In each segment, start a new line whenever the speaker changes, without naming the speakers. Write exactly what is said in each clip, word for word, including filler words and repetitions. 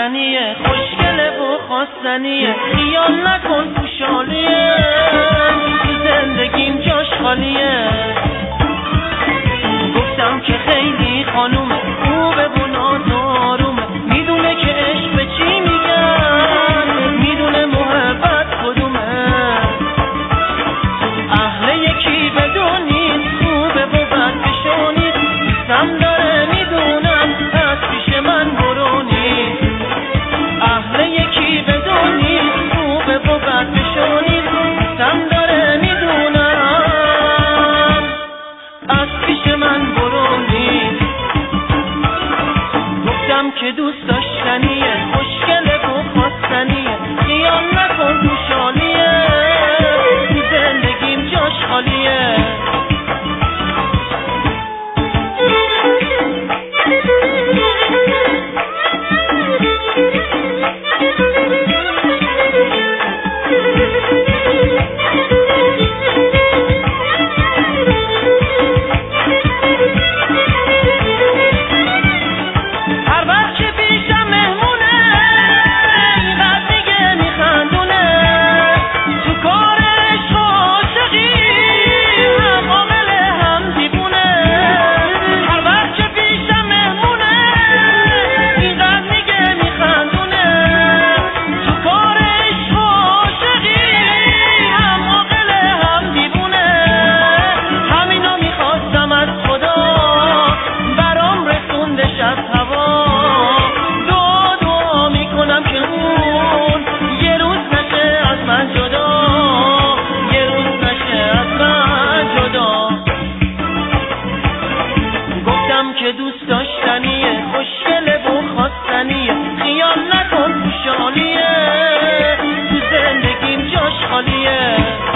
داشتنیه، خوشگله و خواستنیه، خیال نکن خوشحالیه، تو زندگیم جاش خالیه. گفتم که خیلی خانومه، خوبه و ناز و آرومه، میدونه که عشق به چی میگن، میدونه محبت کدومه. اهل یکی بدونید، خوبه و بد بشونید، دوستم داره میدونم، پس پیش من برونید. اهل یکی بدونید، خوبه و بد بشونید، دوستم داره میدونم، از پیش من برونید. گفتم که دوست داشتنیه، خوشگله و خواستنیه، خیال نکن خوشحالیه، تو زندگیم جاش خالیه. که دوست داشتنیه، خوشگله و خواستنیه، خیال نکن خوشحالیه، تو زندگیم جاش خالیه.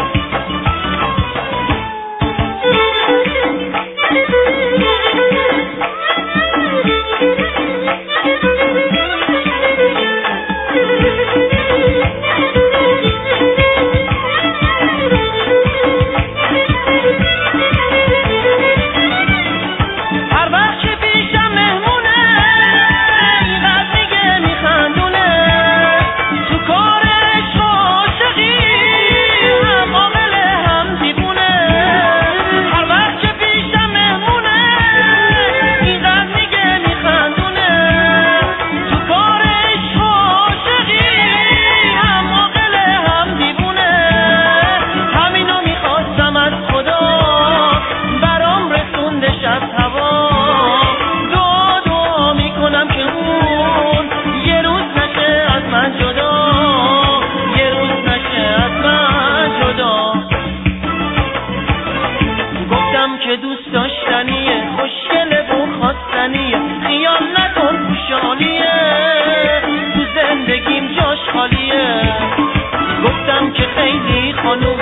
که دوست داشتنیه، خوشگله و خواستنیه، خیال نکن خوشحالیه، تو زندگیم جاش خالیه. گفتم که خیلی خانوم